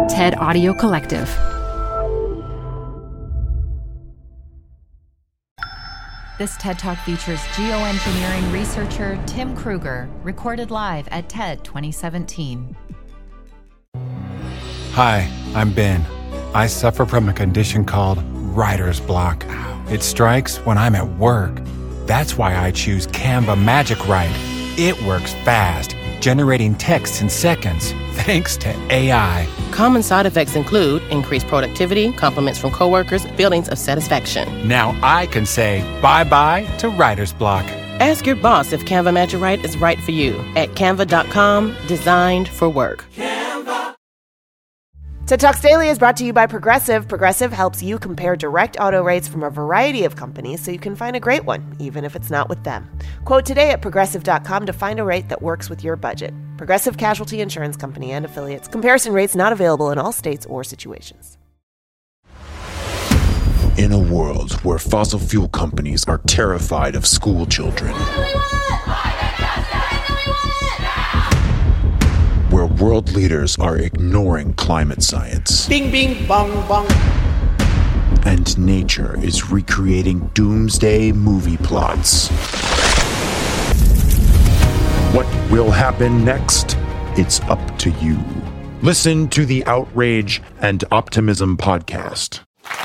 TED Audio Collective. This TED Talk features geoengineering researcher Tim Kruger, recorded live at TED 2017. Hi, I'm Ben. I suffer from a condition called writer's block. It strikes when I'm at work. That's why I choose Canva Magic Write. It works fast, generating text in seconds, thanks to AI. Common side effects include increased productivity, compliments from coworkers, feelings of satisfaction. Now I can say bye-bye to writer's block. Ask your boss if Canva Magic Write is right for you at canva.com, designed for work. TED Talks Daily is brought to you by Progressive. Progressive helps you compare direct auto rates from a variety of companies so you can find a great one, even if it's not with them. Quote today at progressive.com to find a rate that works with your budget. Progressive Casualty Insurance Company and affiliates. Comparison rates not available in all states or situations. In a world where fossil fuel companies are terrified of school children, where world leaders are ignoring climate science, bing, bing, bong, bong, and nature is recreating doomsday movie plots. What will happen next? It's up to you. Listen to the Outrage and Optimism podcast.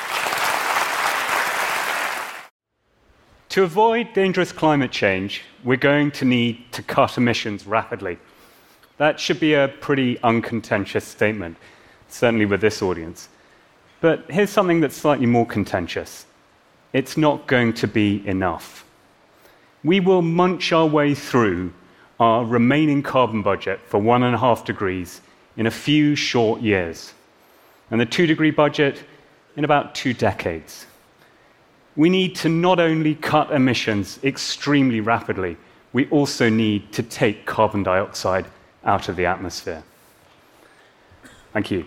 To avoid dangerous climate change, we're going to need to cut emissions rapidly. That should be a pretty uncontentious statement, certainly with this audience. But here's something that's slightly more contentious. It's not going to be enough. We will munch our way through our remaining carbon budget for 1.5 degrees in a few short years, and the 2-degree budget in about 2 decades. We need to not only cut emissions extremely rapidly, we also need to take carbon dioxide out of the atmosphere. Thank you.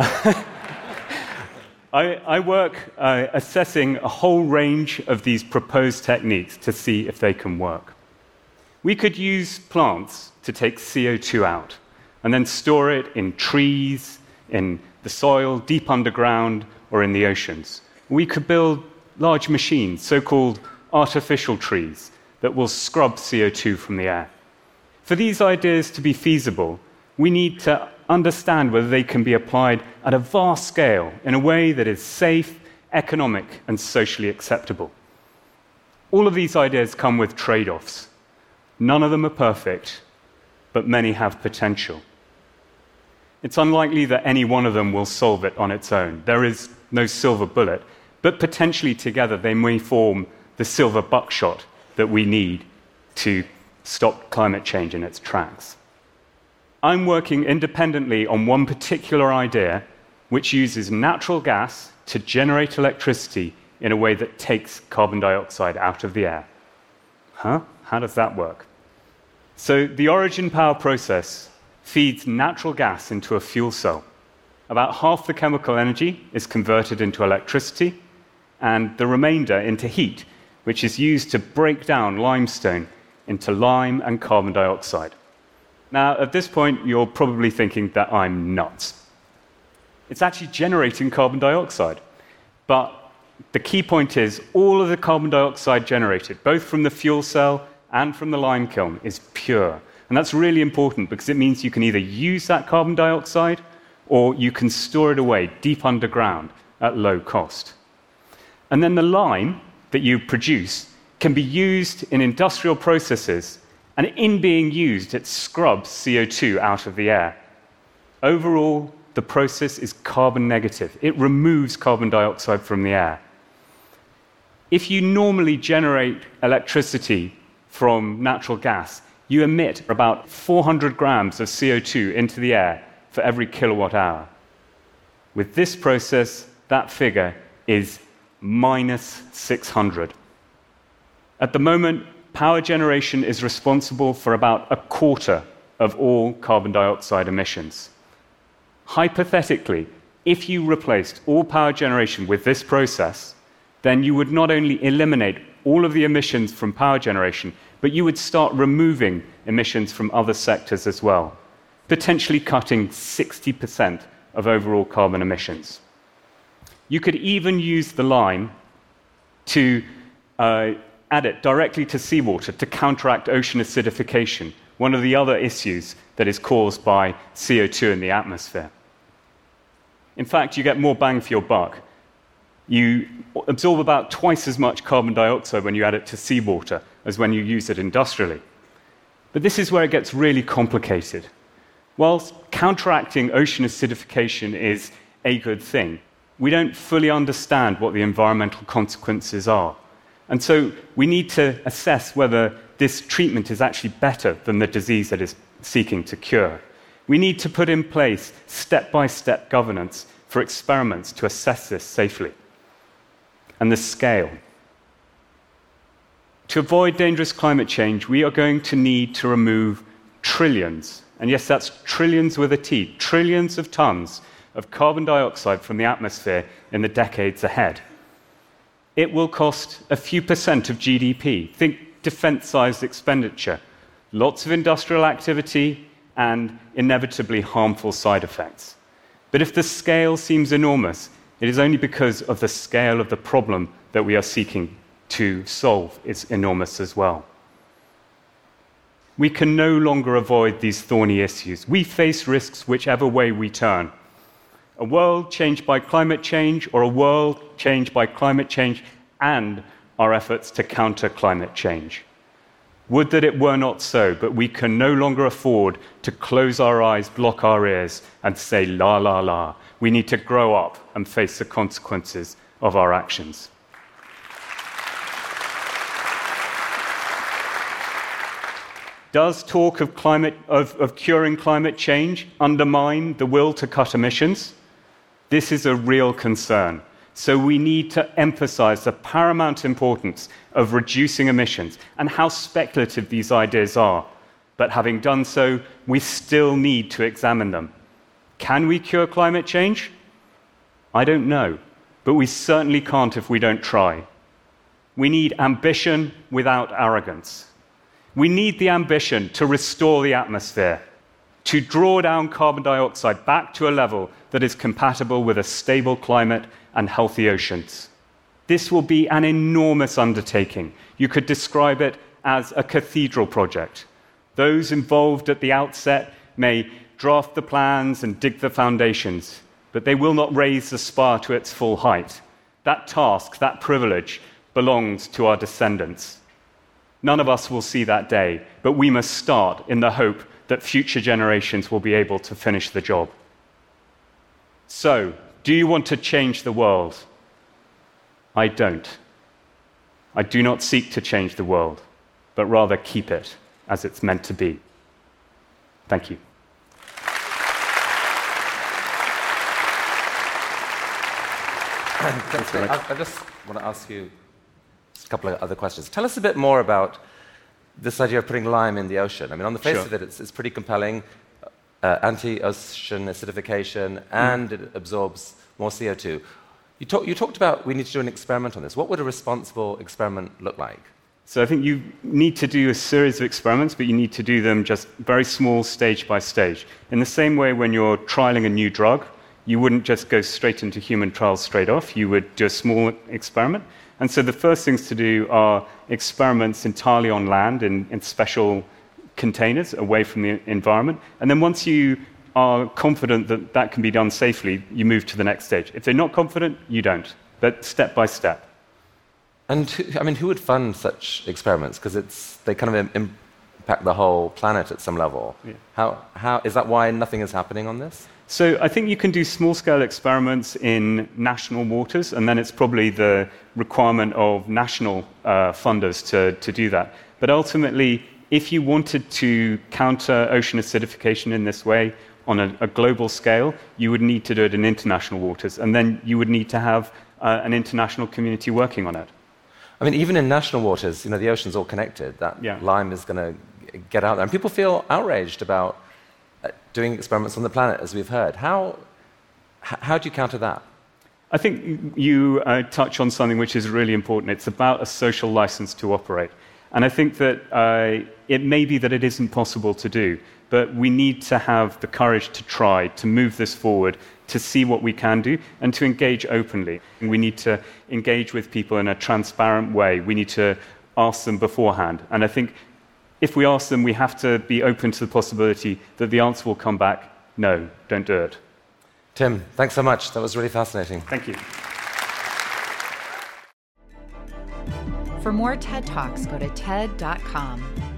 I work assessing a whole range of these proposed techniques to see if they can work. We could use plants to take CO2 out and then store it in trees, in the soil, deep underground, or in the oceans. We could build large machines, so-called artificial trees, that will scrub CO2 from the air. For these ideas to be feasible, we need to understand whether they can be applied at a vast scale in a way that is safe, economic, and socially acceptable. All of these ideas come with trade-offs. None of them are perfect, but many have potential. It's unlikely that any one of them will solve it on its own. There is no silver bullet, but potentially together they may form the silver buckshot that we need to stop climate change in its tracks. I'm working independently on one particular idea which uses natural gas to generate electricity in a way that takes carbon dioxide out of the air. How does that work? So the Origin Power process feeds natural gas into a fuel cell. About half the chemical energy is converted into electricity, and the remainder into heat, which is used to break down limestone into lime and carbon dioxide. Now, at this point, you're probably thinking that I'm nuts. It's actually generating carbon dioxide. But the key point is, all of the carbon dioxide generated, both from the fuel cell and from the lime kiln, is pure. And that's really important because it means you can either use that carbon dioxide or you can store it away deep underground at low cost. And then the lime that you produce can be used in industrial processes, and in being used, it scrubs CO2 out of the air. Overall, the process is carbon negative. It removes carbon dioxide from the air. If you normally generate electricity from natural gas, you emit about 400 grams of CO2 into the air for every kilowatt hour. With this process, that figure is minus 600. At the moment, power generation is responsible for about 1/4 of all carbon dioxide emissions. Hypothetically, if you replaced all power generation with this process, then you would not only eliminate all of the emissions from power generation, but you would start removing emissions from other sectors as well, potentially cutting 60% of overall carbon emissions. You could even use the lime to add it directly to seawater to counteract ocean acidification, one of the other issues that is caused by CO2 in the atmosphere. In fact, you get more bang for your buck. You absorb about twice as much carbon dioxide when you add it to seawater as when you use it industrially. But this is where it gets really complicated. Whilst counteracting ocean acidification is a good thing, we don't fully understand what the environmental consequences are. And so we need to assess whether this treatment is actually better than the disease that is seeking to cure. We need to put in place step-by-step governance for experiments to assess this safely. And the scale. To avoid dangerous climate change, we are going to need to remove trillions, and yes, that's trillions with a T, trillions of tons of carbon dioxide from the atmosphere in the decades ahead. It will cost a few percent of GDP. Think defense-sized expenditure, lots of industrial activity, and inevitably harmful side effects. But if the scale seems enormous, it is only because of the scale of the problem that we are seeking to solve is enormous as well. We can no longer avoid these thorny issues. We face risks whichever way we turn. A world changed by climate change, or a world changed by climate change and our efforts to counter climate change. Would that it were not so, but we can no longer afford to close our eyes, block our ears, and say, la, la, la. We need to grow up and face the consequences of our actions. Does talk of curing climate change undermine the will to cut emissions? This is a real concern. So we need to emphasize the paramount importance of reducing emissions and how speculative these ideas are. But having done so, we still need to examine them. Can we cure climate change? I don't know, but we certainly can't if we don't try. We need ambition without arrogance. We need the ambition to restore the atmosphere, to draw down carbon dioxide back to a level that is compatible with a stable climate and healthy oceans. This will be an enormous undertaking. You could describe it as a cathedral project. Those involved at the outset may draft the plans and dig the foundations, but they will not raise the spire to its full height. That task, that privilege, belongs to our descendants. None of us will see that day, but we must start in the hope that future generations will be able to finish the job. So, do you want to change the world? I don't. I do not seek to change the world, but rather keep it as it's meant to be. Thank you. I just want to ask you a couple of other questions. Tell us a bit more about this idea of putting lime in the ocean. I mean, on the face of it, it's pretty compelling. Anti-ocean acidification, and it absorbs more CO2. You talked about we need to do an experiment on this. What would a responsible experiment look like? So I think you need to do a series of experiments, but you need to do them just very small, stage by stage. In the same way when you're trialing a new drug, you wouldn't just go straight into human trials straight off. You would do a small experiment. And so the first things to do are experiments entirely on land in special containers away from the environment. And then once you are confident that that can be done safely, you move to the next stage. If they're not confident, you don't. But step by step. And who would fund such experiments? Because they kind of impact the whole planet at some level. Yeah. How is that why nothing is happening on this? So I think you can do small-scale experiments in national waters, and then it's probably the requirement of national funders to do that. But ultimately, if you wanted to counter ocean acidification in this way on a global scale, you would need to do it in international waters, and then you would need to have an international community working on it. I mean, even in national waters, the ocean's all connected. That lime is going to get out there. And people feel outraged about doing experiments on the planet, as we've heard. How do you counter that? I think you touch on something which is really important. It's about a social license to operate. And I think that it may be that it isn't possible to do, but we need to have the courage to try, to move this forward, to see what we can do, and to engage openly. We need to engage with people in a transparent way. We need to ask them beforehand. And I think if we ask them, we have to be open to the possibility that the answer will come back, no, don't do it. Tim, thanks so much. That was really fascinating. Thank you. For more TED Talks, go to TED.com.